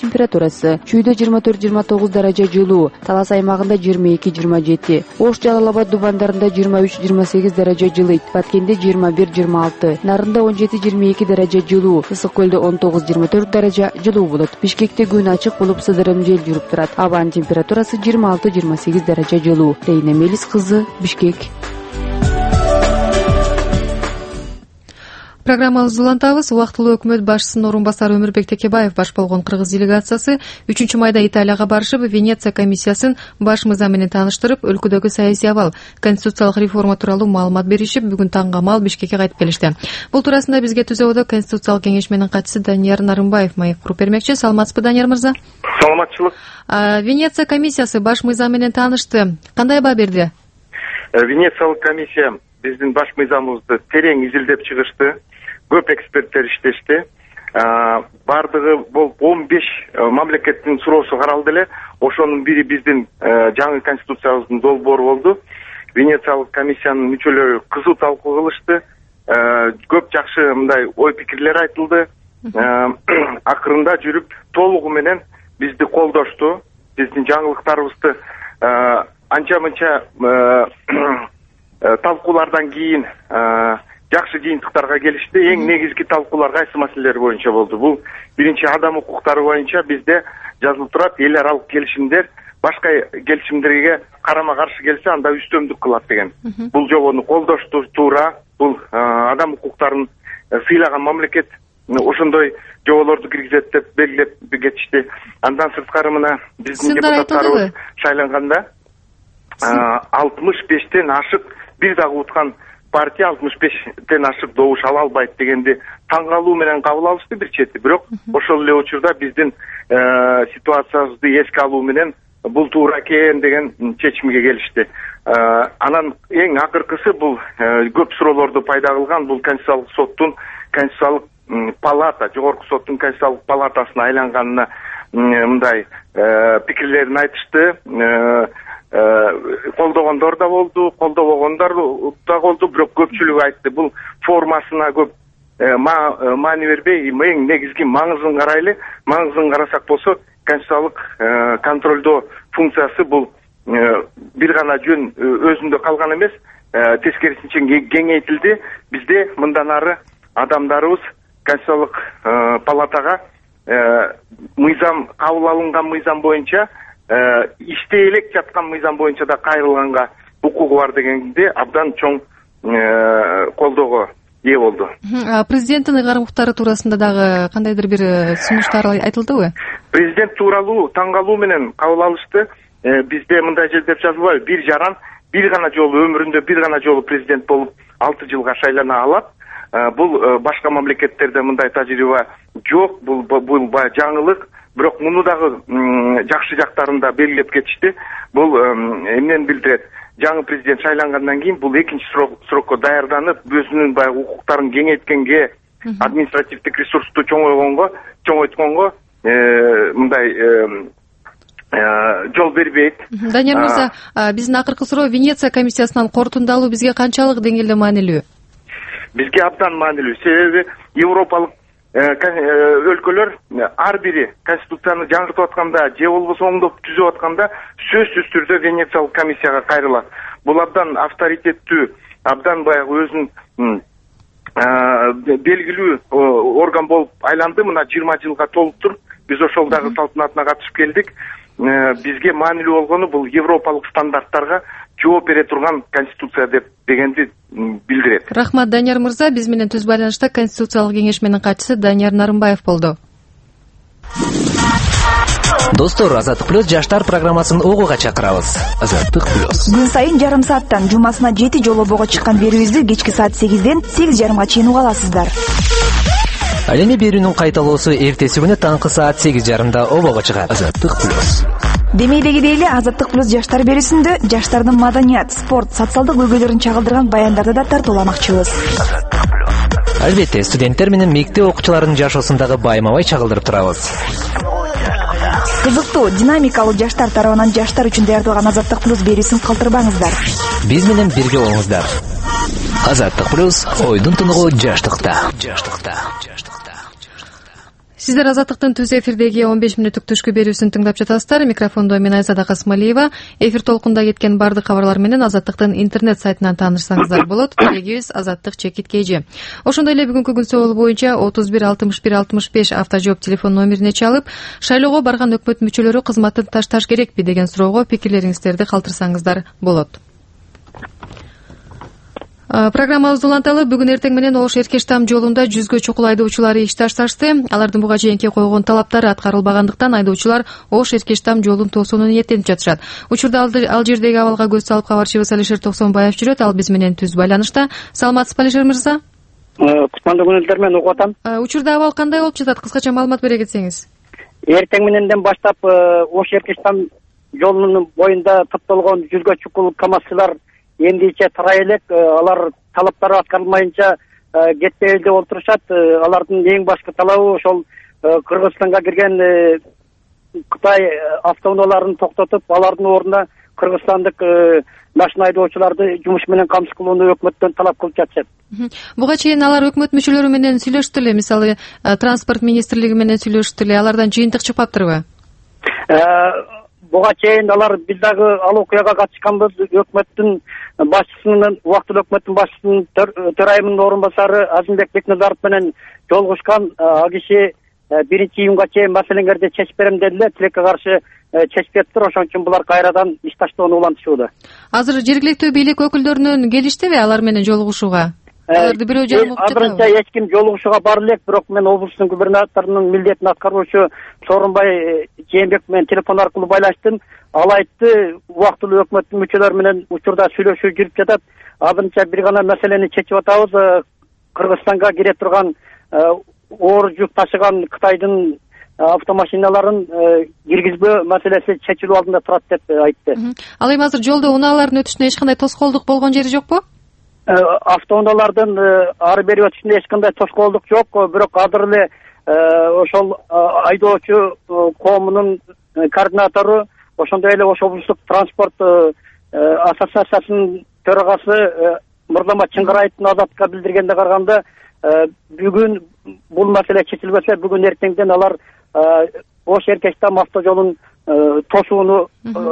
температурасы. Чүйдө 24-29 даража жылуу, Талас аймагында 22-27, Ош Жалал Абад дубандарында 23-28 даража жылыйт, Баткенде 21-26, Нарында 17-22 даража жылуу, Ысык көлдө 19-24 даража жылуу болот. Бишкекте күн ачык болуп, сыдырым жел жүрүп турат. Абанын температурасы 26-28 даража жылуу. Рейна Мелис кызы, Бишкек. Программабызды улантабыз. Убактылуу өкмөт башчысынын орун басары Өмүрбек Текебаев баш болгон кыргыз делегациясы 3-майда Италияга барышып, Венеция комиссиясын баш мыйзам менен тааныштырып, өлкөдөгү саясий абал, конституциялык реформа тууралуу маалымат беришип, бүгүн таңгамал Бишкекке кайтып келишти. Бул туурасында бизге Түз абада Конституциялык кеңеш менен катчысы Данияр Нарымбаев маек куруп бермекчи. Саламатсызбы, Данияр мырза? Саламатчылык. Венеция комиссиясы баш мыйзам менен таанышты. Кандай баа берди? Венециялык комиссия биздин баш мыйзамыбызды терең изилдеп чыгышты. Көп эксперттер иштешти. Бардыгы болуп 15 мамлекеттин суроосу каралды эле. Ошонун бири биздин жаңы конституциябыздын долбоору болду. Венециялык комиссиянын мүчөлөрү кызуу талкуу кылышты. Көп жакшы мындай ой пикирлер айтылды. Акырында жүрүп толугу менен бизди колдошту. Биздин жаңылыктарыбызды анча-мынча талкуулардан кийин жакшы жыйынтыктарга келишти. Эң негизги талкуулар кайсы маселелер боюнча болду? Бул биринчи адам укуктары боюнча бизде жазылып турат, эл аралык келишимдер башка келишимдерге карама каршы келсе анда үстөмдүк кылат деген. Бул жобону колдошту туура. Бул адам укуктарын сыйлаган мамлекет ошондой жоболорду киргизет деп белгилеп кетишти. Андан сырткары мына биздин депутаттарыбыз шайланганда 65-тен ашык бир дагы уткан партия 65-тен ашык добуш ала албайт дегенди таң калуу менен кабыл алышты бир чети. Бирок ошол эле учурда биздин ситуациябызды эске алуу менен бул туура экен деген чечимге келишти. Анан эң акыркысы бул көп суроолорду пайда кылган бул Конституциялык соттун Конституциялык палата, жогорку соттун Конституциялык палатасына айланганына мындай пикирлерин айтышты. Колдогондор да болду, колдобогондор да болду, бирок көпчүлүгү айтты бул формасына көп маани бербей, эң негизги маңызын карайлы. Маңызын карасак болсо, конституциялык контролдоо функциясы бул бир гана жөн өзүндө калган эмес, тескерисинче кеңейтилди. Бизде мындан ары адамдарыбыз конституциялык палатага мыйзам кабыл алынган мыйзам боюнча иштей элек жаткан мыйзам боюнча да кайрылганга укугу бар дегенди абдан чоң колдоого ээ болду. Президенттин ыйгарым укуктары туурасында дагы кандайдыр бир сунуштар айтылдыбы? Президент тууралуу таң калуу менен кабыл алышты. Бизде мындай деп жазылбайбы? Бир жаран бир гана жолу өмүрүндө бир гана жолу президент болуп 6 жылга шайлана алат. Бул башка мамлекеттерде мындай тажрыйба жок. Бул жаңылык. Бирок муну дагы жакшы жактарында белгилеп кетишти. Бул эмнени билдирет? Жаңы президент шайлангандан кийин бул экинчи срокко даярданып, өзүнүн баягы укуктарын кеңейткенге, административдик ресурсту чоңойтконго мындай жол бербейт. Данияр мырза, биздин акыркы суроо Венеция комиссиясынан корутунду алуу бизге канчалык деңгээлде маанилүү? Бизге абдан маанилүү. Себеби Европалык өлкөлөр ар бири конституцияны жаңыртып атканда же болбосо оңдоп түзүп атканда сөзсүз түрдө Венециялык комиссияга кайрылат. Бул абдан авторитеттүү, абдан баягы өзүнүн белгилүү орган болуп айланды. Мына 20 жылга толуптур. Биз ошол дагы салтанатына катышып келдик. Бизге маанилүү болгону бул европалык стандарттарга жооп бере турган конституция дегенди билдирет. Рахмат, Данияр мырза. Биз менен түз байланышта Конституциялык кеңеш менен катчысы Данияр Нарымбаев болду. Достор, Азаттык плюс жаштар программасын угууга чакырабыз. Азаттык плюс. Күн сайын жарым сааттан жумасына 7 жолу обого чыккан берүүбүздү кечки саат 8ден 8:30 чейин уга аласыздар. Ал эми берүүнүн кайталоосу эртеси күнү таңкы саат 8:30 обого чыгат. Азаттык плюс. Демейдегидей эле Азаттык плюс жаштар берүүсүндө жаштардын маданият, спорт, социалдык көйгөйлөрүн чагылдырган баяндарды да тартууламакчыбыз. Албетте, студенттер менен мектеп окуучуларынын жашоосундагы байма-бай чагылдырып турабыз. Кызыктуу, динамикалуу жаштар тарабынан жаштар үчүн даярдалган Азаттык плюс берүүсүн калтырбаңыздар. Биз менен бирге болуңуздар. Азаттык плюс ойдун тыныгы жаштыкта. Сиздер Азаттыктын түз эфирдеги 15 мүнөттүк түшкү берүүсүн тыңдап жатасыздар. Микрофондо мен Айзада Касмалиева. Эфир толкунда кеткен бардык кабарлар менен Азаттыктын интернет сайтынан таанышсаңыздар болот. Тегибиз azattik.kg. Ошондой эле бүгүнкү күн соолу боюнча 31 61 65 автожоп телефон номерине чалып, шайлоого барган өкмөт мүчөлөрү кызматын ташташ керекпи деген суроого пикирлериңиздерди калтырсаңыздар болот. Программабызды уланталы. Бүгүн эртең менен Ош Эркештам жолунда 100гө чукул айдоочулары иш ташташты. Алардын буга чейинки койгон талаптары аткарылбагандыктан айдоочулар Ош Эркештам жолун тосууну ниеттенип жатышат. Учурда ал жердеги абалга көз салып кабарчыбыз Алишер Токсонбаев жүрөт. Ал биз менен түз байланышта. Саламатсызбы, Алишер мырза? Кутмандуу күнүңүздөр менен угуп атам. Учурда абал кандай болуп жатат? Кыскача маалымат бере кетсеңиз. Эртең мененден баштап Ош Эркештам жолунун боюнда топтолгон 100гө чукул КАМАЗчылар эмдиче тарай элек. Алар талаптары аткарылмайынча кетпей элде отурушат. Алардын эң башкы талабы ошол Кыргызстанга кирген Кытай автоунааларын токтотуп, алардын ордуна кыргызстандык машина айдоочуларды жумуш менен камсыз кылууну өкмөттөн талап кылып жатышат. Буга чейин алар өкмөт мүчөлөрү менен сүйлөштү эле, мисалы транспорт министрлиги менен сүйлөштү эле, алардан жыйынтык чыкпаптырбы? Буга чейин алар биз дагы ал окуяга катышканбыз. Өкмөттүн башчысынын, убактылуу өкмөттүн башчысынын төрайымынын орун басары Азимбек Бекназаров менен жолугушкан. Ал киши 1-июнга чейин маселеңерди чечип берем дедилер. Тилекке каршы чечип кетиптир. Ошон үчүн булар кайрадан иш таштоону улантышууда. Азыр жергиликтүү бийлик өкүлдөрүнөн келиштиби алар менен жолугушууга? Аларды бирөө жарым угуп жатабы? Азырынча эч ким жолугушууга бара элек, бирок мен облустун губернаторунун милдетин аткаруучу Сооронбай Жээнбеков менен телефон аркылуу байлаштым. Ал айтты, убактылуу өкмөттүн мүчөлөрү менен учурда сүйлөшүү жүрүп жатат. Азырынча бир гана маселени чечип атабыз. Кыргызстанга кире турган оор жүк ташыган Кытайдын автомашиналарын киргизбөө маселеси чечилүү алдында турат деп айтты. Ал эми азыр жолдо унаалардын өтүшүнө эч кандай тоскоолдук болгон жери жокпу? Автоунаалардын ары бери өтүшүнө эч кандай тоскоолдук жок, бирок азыр эле ошол айдоочу коомунун координатору, ошондой эле Ош облустук транспорт ассоциациясынын төрагасы Мырзамат Чыңгыраевдин Азаттыкка билдиргенде караганда, бүгүн бул маселе чечилбесе, бүгүн эртеңден алар Ош Эркештам автожолун тосууну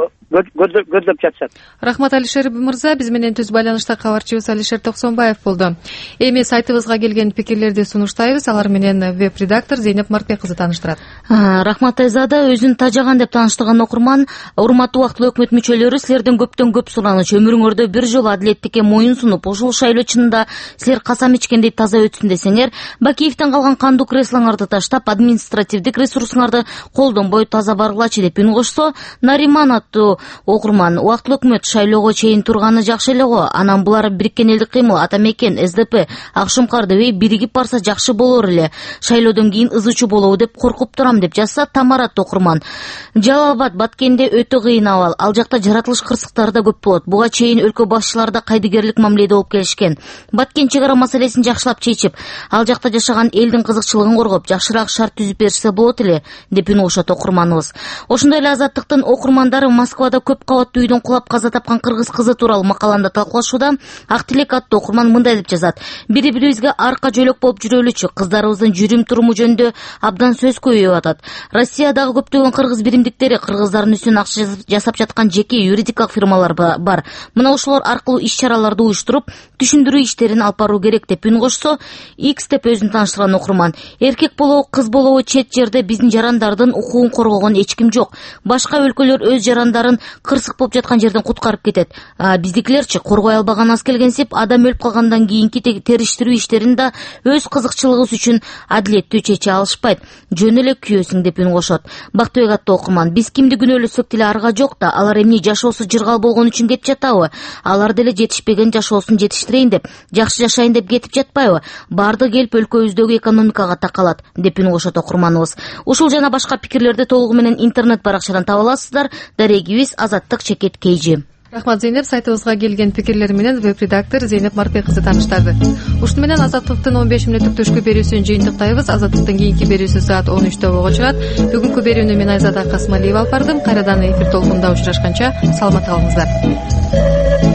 көздөп жатышат. Рахмат, Алишер мырза. Биз менен түз байланышта кабарчыбыз Алишер Токсонбаев болду. Эми сайтыбызга келген пикирлерди сунуштайбыз. Алар менен веб-редактор Зейнеп Мартбек кызы тааныштырат. Рахмат Айзада. Өзүн тажаган деп тааныштырган окурман: урматтуу убактылуу өкмөт мүчөлөрү, силерден көптөн көп сураныч. Өмүрүңөрдө бир жолу адилеттикке моюн сунуп, ушул шайлоо чынында силер касам ичкендей таза өтсүн десеңер, Бакиевден калган кандуу креслоңарды таштап, административдик ресурсуңарды колдонбой таза баргылачы деп үн кошсо, Нариман аттуу окурман: убактылуу өкмөт шайлоого чейин турганы жакшы эле го. Анан булар Бириккен элдик кыймыл, Атамекен, СДП, Акшым Кардыбей биригип барса жакшы болор эле. Шайлоодон кийин ызычуу болобу деп коркуп турам деп жазса Тамарат окурман. Жалал Абад, Баткенде өтө кыйын абал. Ал жакта жаратылыш кырсыктары да көп болот. Буга чейин өлкө башчылары да кайдыгерлик мамиледе болуп келишкен. Баткен чек ара маселесин жакшылап чечип, ал жакта жашаган элдин кызыкчылыгын коргоп, жакшыраак шарт түзүп беришсе болот эле деп үн кошот окурманыбыз. Ошондой эле Азаттыктын окурмандары Москвада көп кабаттуу үйдөн кулап каза тапкан кыргыз кызы тууралуу макаланда талкуулашууда. Ак тилек аттуу окурман мындай деп жазат: бири-бирибизге арка жөлөк болуп жүрөлүчү, кыздарыбыздын жүрүм туруму жөнүндө абдан сөз көбөйүп атат. Россиядагы көптөгөн кыргыз биримдиктери кыргыздардын үстүнөн акча жасап жаткан жеке юридикалык фирмалар бар. Мына ошолор аркылуу иш-чараларды уюштуруп, түшүндүрүү иштерин алып баруу керек деп үн кошсо, X деп өзүн тааныштырган окурман: эркек болобу, кыз болобу, чет жерде биздин жарандардын укугун коргогон эч ким жок. Башка өлкөлөр өз жарандарын кырсык болуп жаткан жерден куткарып кетет. Биздикилерчи коргой албаган аз келгенсип, адам өлүп калгандан кийинки териштирүү иштерин да өз кызыкчылыгыбыз үчүн адилеттүү чече алышпайт. Жөн эле күйөөсүң деп үн кошот. Бактыбек аттуу окурман: биз кимди күнөөлөсөк деле арга жок да, алар эмне жашоосу жыргал болгон үчүн кетип жатабы? Алар деле жетишпеген жашоосун жетиштирейин деп, жакшы жашайын деп кетип жатпайбы? Баардыгы келип өлкөбүздөгү экономикага такалат деп үн кошот окурманыбыз. Ушул жана башка пикирлерди толугу менен интернет баракчадан таба аласыздар. Дарегибиз azattik.kg. Рахмат, Зейнеп. Сайтыбызга келген пикирлер менен веб-редактор Зейнеп Мартбек кызы тааныштырды. Ушуну менен Азаттыктын 15 мүнөттүк түшкү берүүсүн жыйынтыктайбыз. Азаттыктын кийинки берүүсү саат 13 болго чыгат. Бүгүнкү берүүнү мен Айзада Касмалиева алып бардым. Кайрадан эфир толкунда учурашканча саламат калыңыздар.